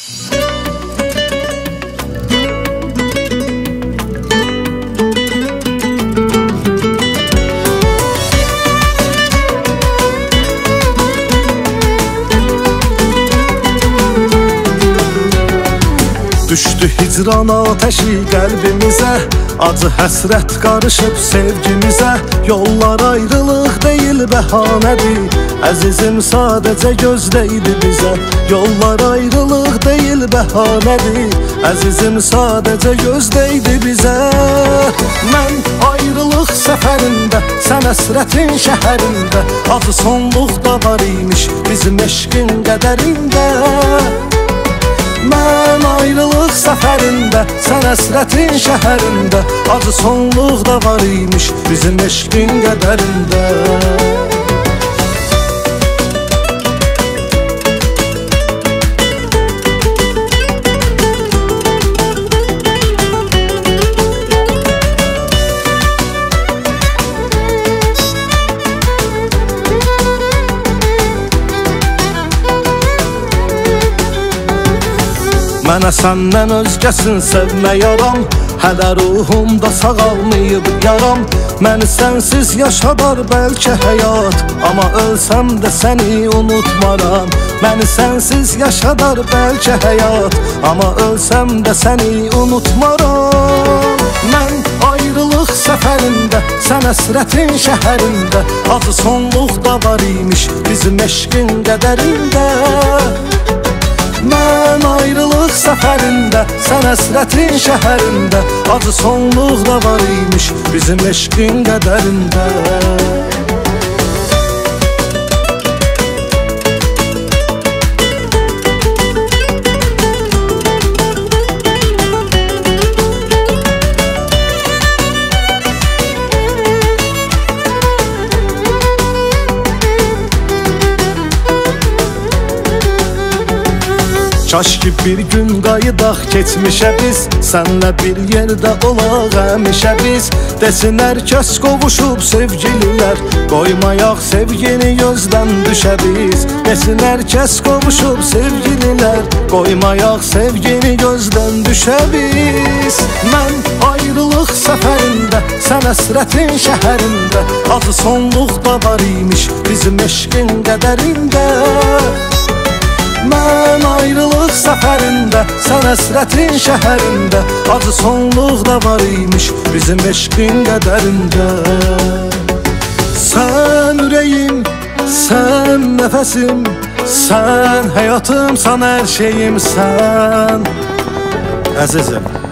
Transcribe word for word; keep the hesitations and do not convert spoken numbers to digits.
Düşdü hicran ateşi qəlbimizə, acı həsrət qarışıb sevgimizə. Yollar ayrılıq deyil bəhanədir, əzizim sadəcə gözdəydi bizə. Yollar ayrılıq deyil bəhanədir, əzizim sadəcə gözdəydi bizə. Mən ayrılıq səfərində, sən əsrətin şəhərində, acı sonluq da var imiş bizim eşqin qədərində. Mən ayrılıq səfərində, sən əsrətin şəhərində, acı sonluq da var imiş bizim eşqin qədərində. Mənə səndən özgəsin sevmə yaram, hələ ruhumda sağalmayıb yaram. Məni sənsiz yaşadar bəlkə həyat, amma ölsəm də səni unutmaram. Məni sənsiz yaşadar bəlkə həyat, amma ölsəm də səni unutmaram. Mən ayrılıq səfərində, sən əsrətin şəhərində, acı sonluq da var imiş bizim eşqin qədərində. Mən ayrılıq səfərində, sən əsrətin şəhərində, acı sonluq da var imiş bizim eşqin qədərində. Kaş ki bir gün qayıdaq keçmişə biz, sənlə bir yerdə olaq həmişə biz. Desinlər kəs qovuşub sevgililər, qoymayaq sevgini gözdən düşə biz. Desinlər kəs qovuşub sevgililər, qoymayaq sevgini gözdən düşə biz. Mən ayrılıq səfərində, sən əsrətin şəhərində, acı sonluq da var imiş bizim eşqin qədərində. Mən ayrılıq səfərində, sən əsrətin şəhərində, acı sonluq da var imiş bizim eşqin qədərində. Sən ürəyim, sən nəfəsim, sən həyatım, sən hər şeyim sən. Əzizim